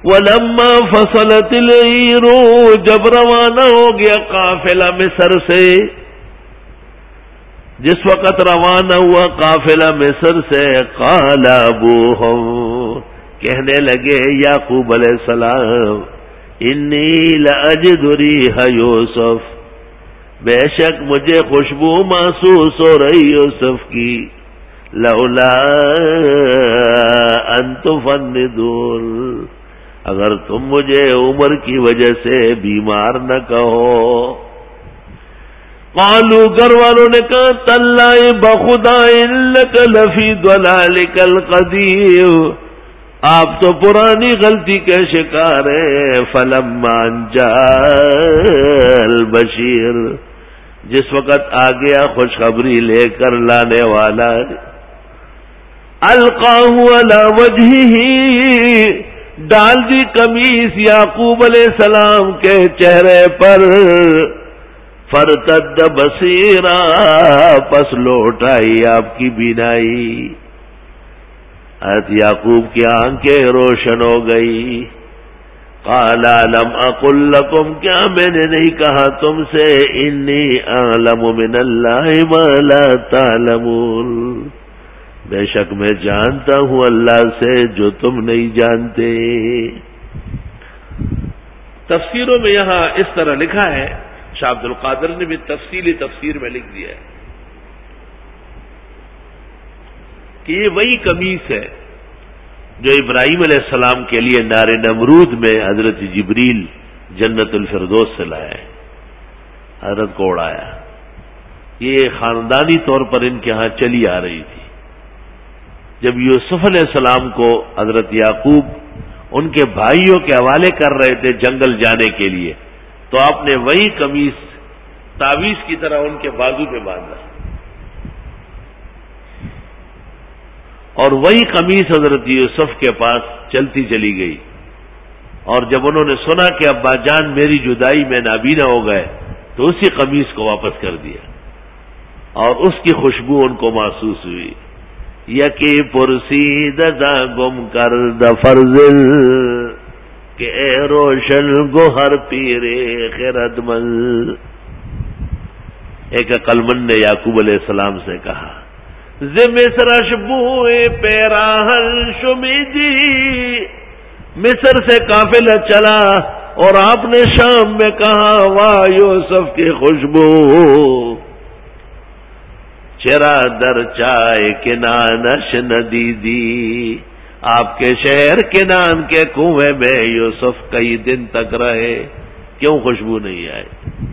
وَلَمَّا فَصَلَتِ الْعِيرُ جب روانہ ہو گیا قافلہ مصر سے، جس وقت روانہ ہوا قافلہ مصر سے، قال ابوہم کہنے لگے یعقوب علیہ السلام، انی لأجد ریح یوسف، بے شک مجھے خوشبو محسوس ہو رہی یوسف کی، لولا ان تفندون، اگر تم مجھے عمر کی وجہ سے بیمار نہ کہو۔ قالوا گھر والوں نے کہا تاللہ بخدا انک لفی ضلالک القدیم، آپ تو پرانی غلطی کے شکار ہیں۔ فلما جاء البشیر، جس وقت آ گیا خوشخبری لے کر لانے والا، القاہ علی وجہہ، ڈال دی قمیص یعقوب علیہ السلام کے چہرے پر، فرتد بصیرا، پس لوٹ آئی آپ کی بینائی، حضرت یعقوب کی آنکھیں روشن ہو گئی۔ قال لم اقل لکم، کیا میں نے نہیں کہا تم سے، انی اعلم من اللہ ما لا تعلمون، بے شک میں جانتا ہوں اللہ سے جو تم نہیں جانتے۔ تفسیروں میں یہاں اس طرح لکھا ہے، شاہ عبد القادر نے بھی تفصیلی تفسیر میں لکھ دیا ہے کہ یہ وہی قمیص ہے جو ابراہیم علیہ السلام کے لیے نار نمرود میں حضرت جبریل جنت الفردوس سے لایا ہے، حضرت کو اڑایا۔ یہ خاندانی طور پر ان کے ہاں چلی آ رہی تھی۔ جب یوسف علیہ السلام کو حضرت یعقوب ان کے بھائیوں کے حوالے کر رہے تھے جنگل جانے کے لیے، تو آپ نے وہی قمیص تعویذ کی طرح ان کے بازو پہ باندھا، اور وہی قمیص حضرت یوسف کے پاس چلتی چلی گئی، اور جب انہوں نے سنا کہ ابا جان میری جدائی میں نابینا ہو گئے تو اسی قمیص کو واپس کر دیا، اور اس کی خوشبو ان کو محسوس ہوئی۔ یکی پرسیدہ گم کر دفرزل، کہ اے روشن گوہر پیرے خرد مل، ایک عقلمند نے یعقوب علیہ السلام سے کہا، مصر اشبوئے پیراہن شمیدی، مصر سے قافلہ چلا اور آپ نے شام میں کہا واہ یوسف کی خوشبو، چرا در چائے کنانش ندیدی، آپ کے شہر کنان کے کنویں میں یوسف کئی دن تک رہے، کیوں خوشبو نہیں آئی؟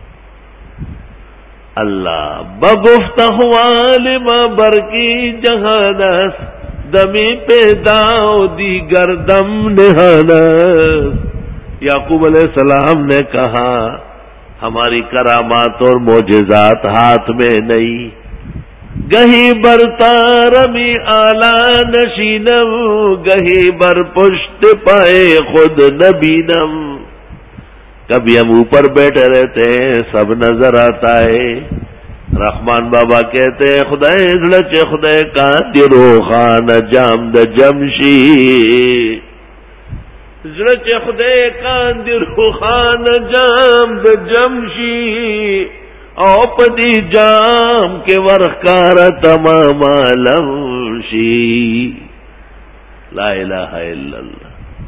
اللہ بگفتہ عالمہ برکی جہانس، دمی پہ داؤ دی گردم نہانس، یعقوب علیہ السلام نے کہا ہماری کرامات اور معجزات ہاتھ میں نہیں، گہی بر تارمی آلہ نشینم، گہی بر پشت پائے خود نبینم، کبھی ہم اوپر بیٹھے رہتے ہیں سب نظر آتا ہے۔ رحمان بابا کہتے ہیں خدای زلچ خدای کا درو خان جامد جمشی، زلچ خدای کا درو خان جامد جمشی، او پدی جام کے ورخار تمام لمشی، لا الہ الا اللہ۔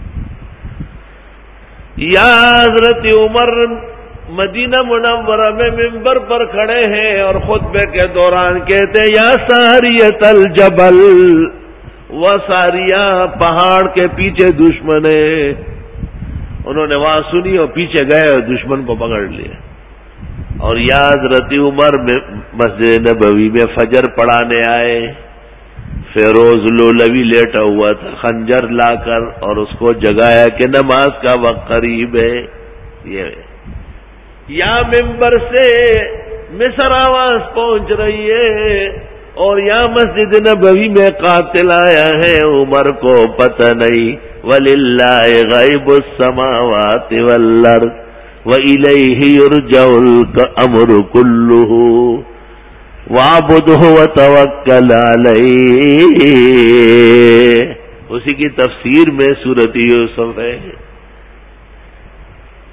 یا حضرت عمر مدینہ منورہ میں منبر پر کھڑے ہیں اور خطبے کے دوران کہتے ہیں یا ساریۃ الجبل، وہ ساریہ پہاڑ کے پیچھے دشمن ہے، انہوں نے وہاں سنی اور پیچھے گئے اور دشمن کو پکڑ لیا۔ اور یا حضرت عمر مسجد نبوی میں فجر پڑھانے آئے، فیروز لولوی لیٹا ہوا تھا، خنجر لا کر اور اس کو جگایا کہ نماز کا وقت قریب ہے۔ یہ یا منبر سے مصر آواز پہنچ رہی ہے، اور یا مسجد نبوی میں قاتل آیا ہے، عمر کو پتہ نہیں۔ وَلِلَّهِ غَيْبُ السَّمَاوَاتِ وَالْأَرْضِ وَإِلَيْهِ يُرْجَعُ الْأَمْرُ كُلُّهُ وَاعْبُدْهُ وَتَوَكَّلْ عَلَيْهِ۔ اسی کی تفسیر میں سورۃ یوسف ہے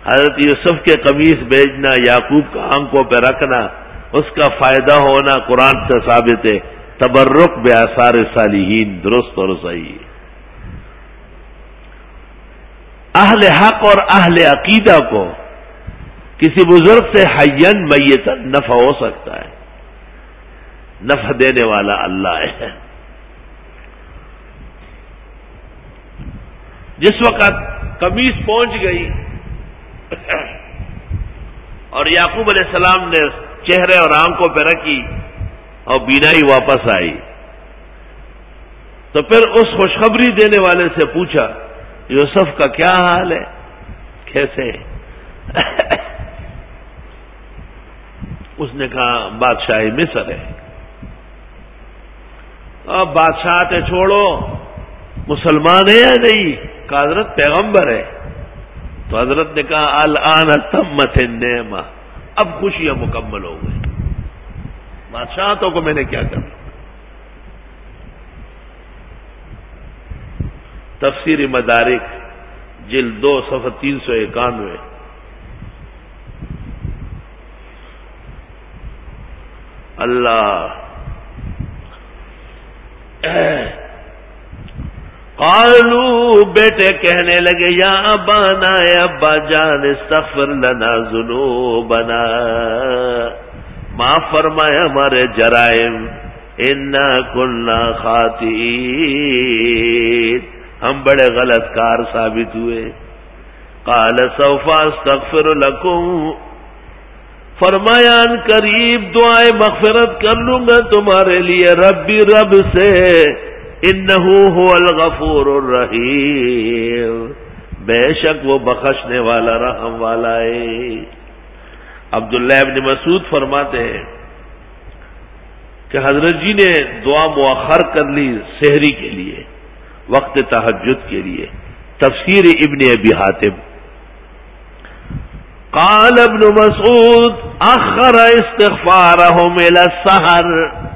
حضرت یوسف کے قمیص بھیجنا، یعقوب کا آنکھوں پہ رکھنا، اس کا فائدہ ہونا قرآن سے ثابت ہے۔ تبرک بآثار صالحین درست اور صحیح۔ اہل حق اور اہل عقیدہ کو کسی بزرگ سے حیاً میتاً نفع ہو سکتا ہے، نفع دینے والا اللہ ہے۔ جس وقت قمیص پہنچ گئی اور یعقوب علیہ السلام نے چہرے اور آنکھوں پہ رکھی اور بینائی واپس آئی، تو پھر اس خوشخبری دینے والے سے پوچھا یوسف کا کیا حال ہے، کیسے؟ اس نے کہا بادشاہی مصر ہے۔ اب بادشاہ چھوڑو، مسلمان ہے یا نہیں؟ کہ حضرت پیغمبر ہے۔ تو حضرت نے کہا الآن تمت النعمہ، اب خوشیاں مکمل ہو گئی، بادشاہتوں کو میں نے کیا کرنا۔ تفسیر مدارک جلد 2 صفحہ 391۔ اللہ قالوا، بیٹے کہنے لگے یا ابانا، اے ابا جان، استغفر لنا ذنوبنا، معاف فرمائے ہمارے جرائم، انا کنا خاطئین، ہم بڑے غلط کار ثابت ہوئے۔ قال سوف استغفر لکم، فرمایا ان قریب دعائے مغفرت کر لوں گا تمہارے لیے ربی، رب سے، انہ هو الغفور الرحیم، بے شک وہ بخشنے والا رحم والا ہے۔ عبداللہ ابن مسعود فرماتے ہیں کہ حضرت جی نے دعا مؤخر کر لی سحری کے لیے، وقت تہجد کے لیے۔ تفسیر ابن ابی حاتم۔ قال ابن مسعود اخر استغفارهم الى السحر،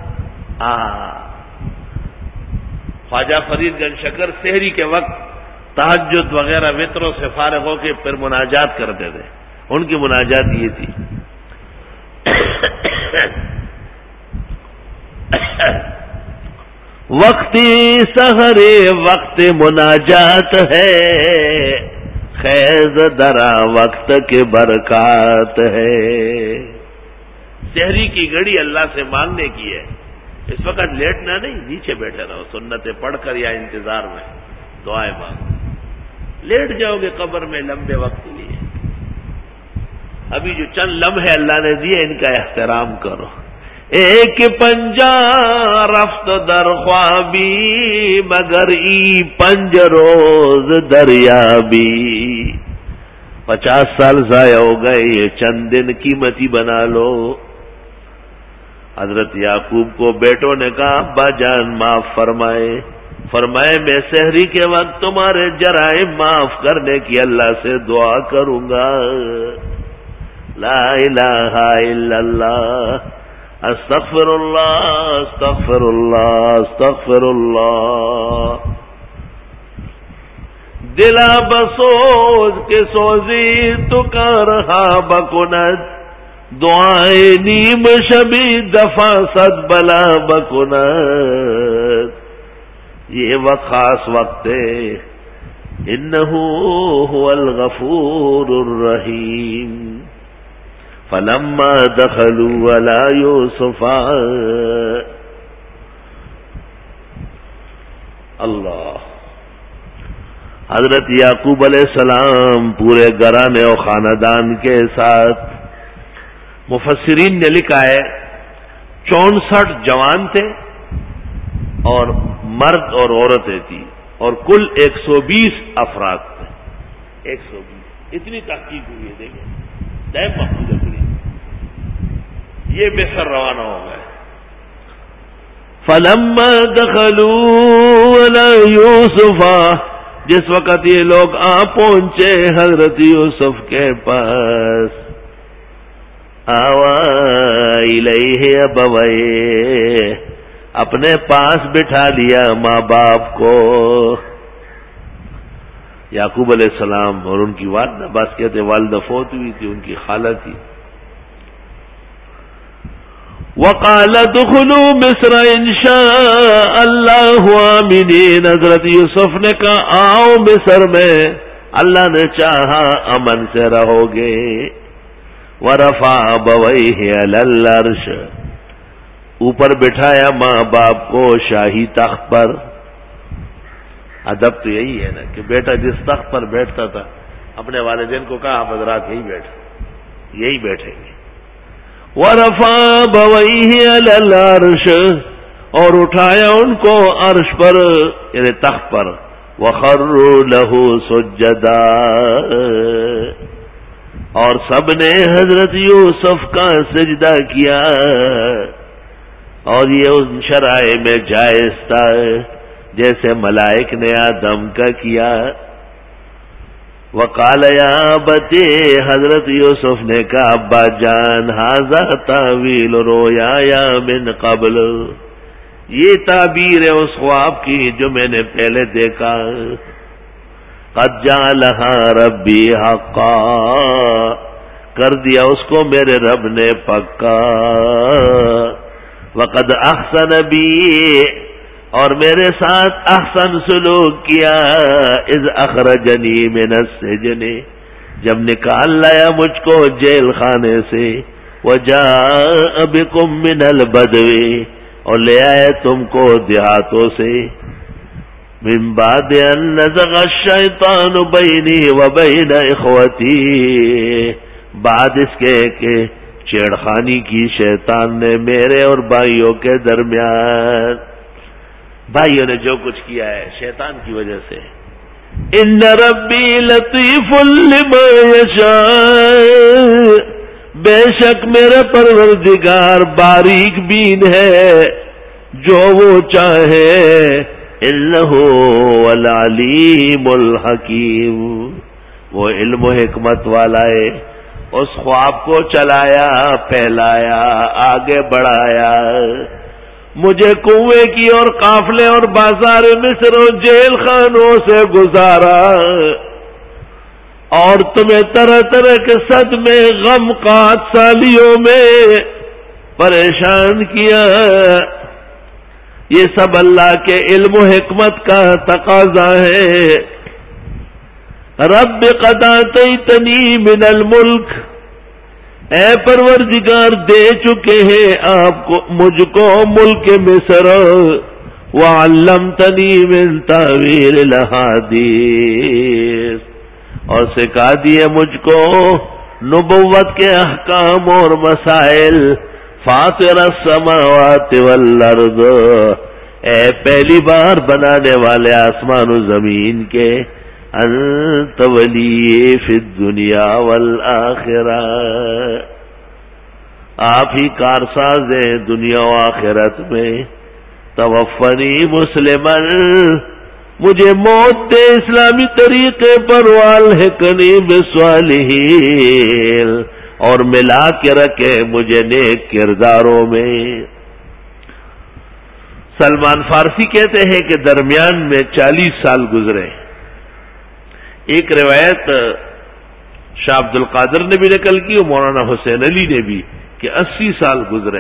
خواجہ فرید گنج شکر سحری کے وقت تہجد وغیرہ وطروں سے فارغ ہو کے پھر مناجات کرتے تھے، ان کی مناجات یہ تھی وقتی سحر وقت مناجات ہے، خیز درا وقت کے برکات ہے۔ سحری کی گھڑی اللہ سے مانگنے کی ہے، اس وقت لیٹنا نہیں، نیچے بیٹھے رہو، سنتیں پڑھ کر یا انتظار میں دعائیں مانگو۔ لیٹ جاؤ گے قبر میں لمبے وقت کے لیے، ابھی جو چند لمحے اللہ نے دیے ان کا احترام کرو۔ ایک پنجا رفت در خوابی، مگر ای پنج روز دریابی، 50 سال ضائع ہو گئے، یہ چند دن قیمتی بنا لو۔ حضرت یعقوب کو بیٹوں نے کہا ابا جان معاف فرمائے، فرمائے میں سحری کے وقت تمہارے جرائم معاف کرنے کی اللہ سے دعا کروں گا۔ لا الہ الا اللہ، استغفر اللہ استغفر اللہ استغفر اللہ۔ دلا بسوز کے سوزی تو کارہا بکنت، دعائے نیم شبی دفع صد بلا بکنت، یہ وقت خاص وقت ہے، انہو هو الغفور الرحیم۔ فلما دخلوا على یوسف، اللہ، حضرت یعقوب علیہ السلام پورے گھرانے اور خاندان کے ساتھ، مفسرین نے لکھا ہے 64 جوان تھے اور مرد اور عورتیں تھی، اور کل 120 افراد تھے۔ 120 اتنی تحقیق ہوئی ہے، دیکھیں دائم محفوظ ہے۔ یہ مصر روانہ ہو گئے۔ فلما دخلوا على یوسف، جس وقت یہ لوگ پہنچے حضرت یوسف کے پاس، آوا الیہ ابویہ، اپنے پاس بٹھا لیا ماں باپ کو، یعقوب علیہ السلام اور ان کی والدہ، بعض کہتے والدہ فوت ہوئی تھی، ان کی خالہ تھی. وقال ادخلوا مصر ان شاء اللہ آمنین، حضرت یوسف نے کہا آؤ مصر میں، اللہ نے چاہا امن سے رہو گے. ورفع ابویہ علی العرش، اوپر بٹھایا ماں باپ کو شاہی تخت پر. ادب تو یہی ہے نا کہ بیٹا جس تخت پر بیٹھتا تھا اپنے والدین کو کہا آپ حضرات یہی بیٹھیں گے. ورفع ابویہ علی العرش، اور اٹھایا ان کو عرش پر یعنی تخت پر. وخروا له سجدا، اور سب نے حضرت یوسف کا سجدہ کیا، اور یہ ان شرائع میں جائز تھا جیسے ملائک نے آدم کا کیا. وقال یا ابتی، حضرت یوسف نے کہا ابا جان ھذا تاویل رؤیا من قبل، یہ تعبیر ہے اس خواب کی جو میں نے پہلے دیکھا. قد جعلها ربی حقا، کر دیا اس کو میرے رب نے پکا. وقد احسن بی، اور میرے ساتھ احسن سلوک کیا. اذ اخرجنی من السجن، جب نکال لایا مجھ کو جیل خانے سے. وجاء بکم من البدو، اور لے آئے تم کو دیہاتوں سے. من بعد ان نزغ الشیطان بینی وبین اخوتی، بعد اس کے کہ چھیڑخانی کی شیطان نے میرے اور بھائیوں کے درمیان. بھائیوں نے جو کچھ کیا ہے شیطان کی وجہ سے. ان ربی لطیف لما یشاء، بے شک میرا پروردگار باریک بین ہے جو وہ چاہے. انہ العلیم الحکیم، وہ علم و حکمت والا ہے. اس خواب کو چلایا، پھیلایا، آگے بڑھایا. مجھے کنویں کی اور قافلے اور بازار مصر و جیل خانوں سے گزارا، اور تمہیں طرح طرح کے صدمے غم قحط سالیوں میں پریشان کیا. یہ سب اللہ کے علم و حکمت کا تقاضا ہے. رب قد آتیتنی من الملک، اے پروردگار دے چکے ہیں آپ کو مجھ کو ملک مصر. وعلمتنی من تاویل الاحادیث، اور سکھا دیے مجھ کو نبوت کے احکام اور مسائل. فاطر السماوات والارض، اے پہلی بار بنانے والے آسمان و زمین کے. انت ولی فی الدنیا والآخرہ، آپ ہی کارساز ہیں دنیا و آخرت میں. توفنی مسلمن، مجھے موت دے اسلامی طریقے پر. والحقنی بالصالحین، اور ملا کے رکھے مجھے نیک کرداروں میں. سلمان فارسی کہتے ہیں کہ درمیان میں 40 سال گزرے. ایک روایت شاہ عبد القادر نے بھی نقل کی اور مولانا حسین علی نے بھی کہ 80 سال گزرے.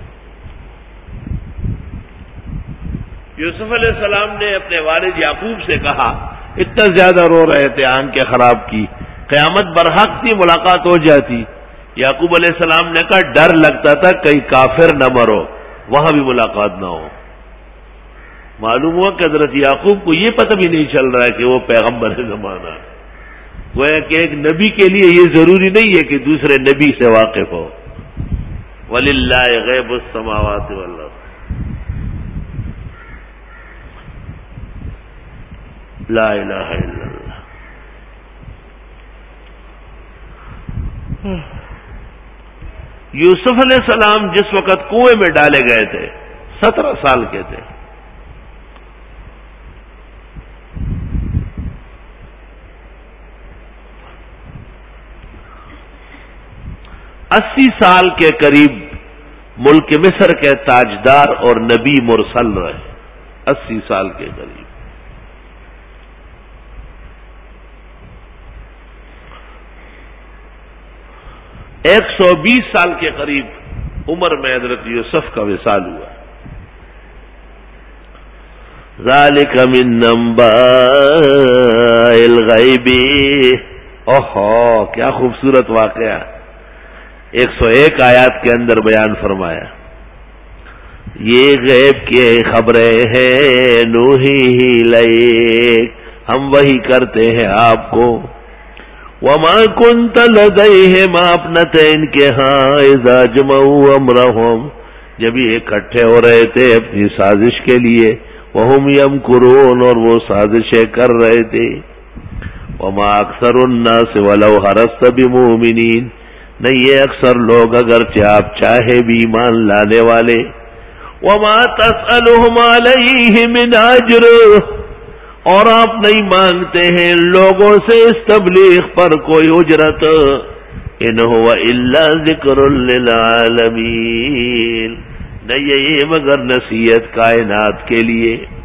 یوسف علیہ السلام نے اپنے والد یعقوب سے کہا، اتنا زیادہ رو رہے تھے، آنکھیں خراب کی، قیامت برحق تھی، ملاقات ہو جاتی. یعقوب علیہ السلام نے کہا ڈر لگتا تھا کہیں کافر نہ مرو، وہاں بھی ملاقات نہ ہو. معلوم ہوا کہ حضرت یعقوب کو یہ پتہ بھی نہیں چل رہا ہے کہ وہ پیغمبر زمانہ. گویا کہ ایک نبی کے لیے یہ ضروری نہیں ہے کہ دوسرے نبی سے واقف ہو. وَلِلَّهِ غَيْبُ السَّمَاوَاتِ وَالْأَرْضِ، لا الہ الا اللہ. یوسف علیہ السلام جس وقت کنویں میں ڈالے گئے تھے 17 سال کے تھے. اسی سال کے قریب ملک مصر کے تاجدار اور نبی مرسل رہے. 80 سال کے قریب. 120 سال کے قریب عمر میں حضرت یوسف کا وصال ہوا. ذالک من انباء الغیب. اوہو کیا خوبصورت واقعہ 101 آیات کے اندر بیان فرمایا. یہ غیب کی خبریں ہیں نوحی الیک، ہم وہی کرتے ہیں آپ کو. وما كنت لديهم اپنا تھے ان کے ہاں اذا جمعوا امرهم، جب یہ اکٹھے ہو رہے تھے اپنی سازش کے لیے. وهم يمكرون، اور وہ سازشیں کر رہے تھے. وما اکثر الناس ولو حرصت بمؤمنین، نہیں یہ اکثر لوگ اگرچہ آپ چاہے بھی ایمان لانے والے. وما تسألهم علیہ من اجر، اور آپ نہیں مانگتے ہیں لوگوں سے اس تبلیغ پر کوئی اجرت. ان هو الا ذکر للعالمین، نہیں یہ مگر نصیحت کائنات کے لیے.